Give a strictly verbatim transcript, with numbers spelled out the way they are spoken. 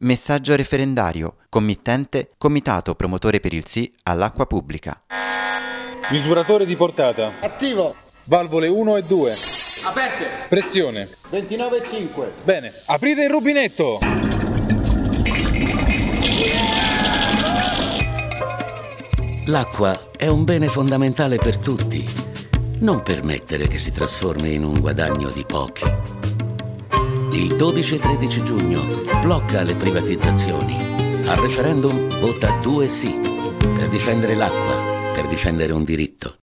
Messaggio referendario. Committente Comitato Promotore per il Sì all'acqua pubblica. Misuratore di portata. Attivo. Valvole uno e due. Aperte. Pressione. ventinove virgola cinque. Bene, aprite il rubinetto. L'acqua è un bene fondamentale per tutti. Non permettere che si trasformi in un guadagno di pochi. Il dodici e tredici giugno blocca le privatizzazioni. Al referendum vota due sì. Per difendere l'acqua, per difendere un diritto.